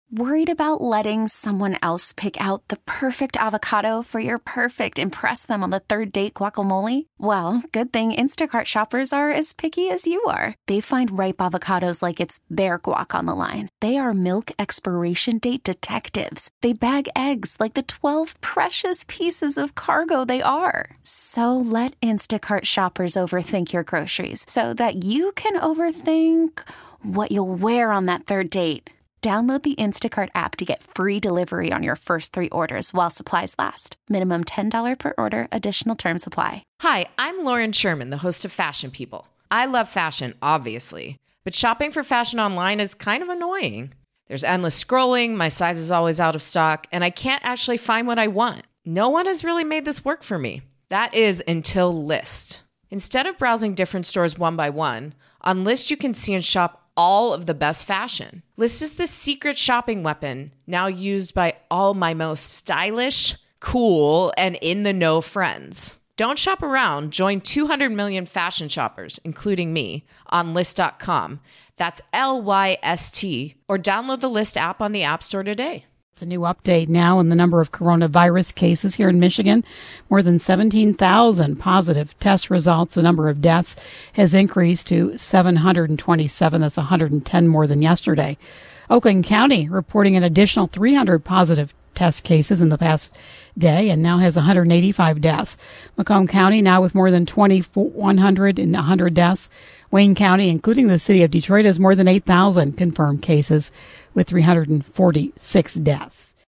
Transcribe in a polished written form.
Worried about letting someone else pick out the perfect avocado for your perfect impress them on the third date guacamole? Well, good thing Instacart shoppers are as picky as you are. They find ripe avocados like it's their guac on the line. They are milk expiration date detectives. They bag eggs like the 12 precious pieces of cargo they are. So let Instacart shoppers overthink your groceries so that you can overthink what you'll wear on that third date. Download the Instacart app to get free delivery on your first 3 orders while supplies last. Minimum $10 per order. Additional terms apply. Hi, I'm Lauren Sherman, the host of Fashion People. I love fashion, obviously, but shopping for fashion online is kind of annoying. There's endless scrolling, my size is always out of stock, and I can't actually find what I want. No one has really made this work for me. That is until Lyst. Instead of browsing different stores one by one, on Lyst you can see and shop all of the best fashion. Lyst is the secret shopping weapon now used by all my most stylish, cool, and in-the-know friends. Don't shop around. Join 200 million fashion shoppers, including me, on Lyst.com. That's Lyst, or download the Lyst app on the App Store today. It's a new update now in the number of coronavirus cases here in Michigan. More than 17,000 positive test results. The number of deaths has increased to 727. That's 110 more than yesterday. Oakland County reporting an additional 300 positive test cases in the past day and now has 185 deaths. Macomb County now with more than 2,100 and 100 deaths. Wayne County, including the city of Detroit, has more than 8,000 confirmed cases with 346 deaths.